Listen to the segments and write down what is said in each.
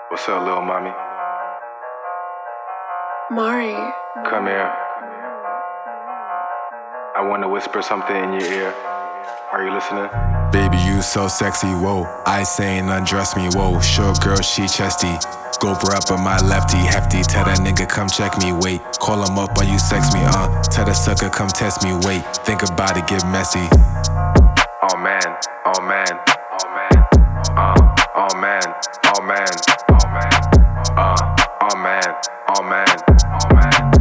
What's up, little mommy? Mari. Come here. I want to whisper something in your ear. Are you listening? Baby, you so sexy, whoa. I saying undress me, whoa. Short girl, she chesty. Scope her up with my lefty, hefty. Tell that nigga come check me, wait. Call him up while you sex me, Tell that sucker come test me, wait. Think about it, get messy. Oh man, oh man, oh man. Oh man, oh man, oh man. Oh man, oh man, oh man.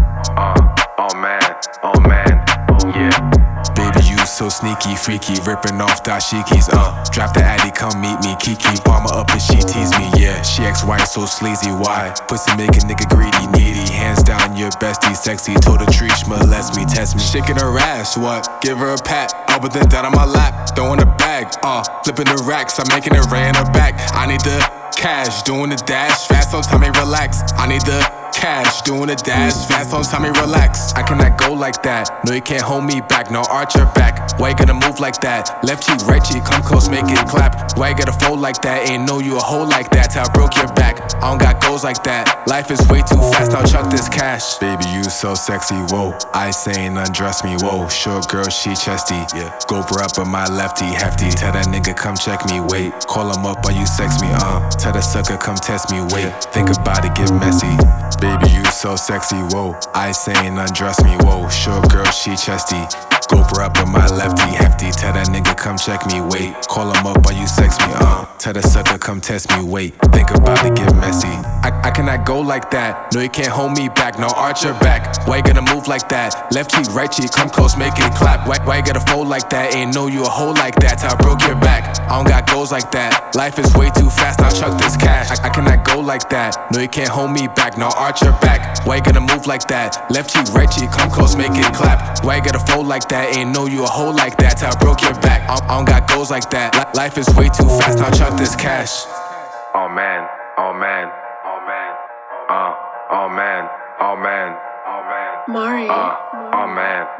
Oh man, oh man, yeah. Baby, you so sneaky, freaky, ripping off dashikis, Drop the addy, come meet me, Kiki. Palmer up and she tease me, yeah. She XY so sleazy, why? Pussy make a nigga greedy, needy. Hands down, your bestie, sexy. Told her treat, molest me, test me. Shaking her ass, what? Give her a pat. Up and down on my lap, throwing a bag, flipping the racks. I'm making it rain her back. I need the cash, doing the dash, fast on time, relax. I need the cash, doing the dash, fast on time, relax. I cannot go like that, no you can't hold me back, no arch your back. Why you gonna move like that? Left cheek, right cheek, come close, make it clap. Why you gotta fold like that? Ain't know you a hoe like that, till I broke your back. I don't got goals like that, life is way too fast, now chuck this cash. Baby, you so sexy, whoa. I saying undress me, whoa. Short girl, she chesty, yeah. Scope her up with my lefty, hefty. Tell that nigga come check me, wait. Call him up while you sex me, Tell that sucker come test me, wait. Think about it, get messy. Baby, you so sexy, whoa. I saying undress me, whoa. Short girl, she chesty. Scope her up with my lefty, hefty. Tell that nigga come check me, wait. Call him up while you sex me, Tell that sucker come test me, wait. Think about it, get messy. I cannot go like that, no you can't hold me back, no arch your back. Why you gonna move like that? Left cheek, right cheek, come close, make it clap. Why you gotta fold like that? Ain't know you a hoe like that, till I broke your back. I don't got goals like that, life is way too fast, now chuck this cash. I cannot go like that, no you can't hold me back, no arch your back. Why you gonna move like that? Left cheek, right cheek, come close, make it clap. Why you gotta fold like that? Ain't know you a hoe like that, till I broke your back. I don't got goals like that, life is way too fast, now chuck this cash. Oh man, oh man, oh man. Oh man, oh man, oh man. Mari. Oh man.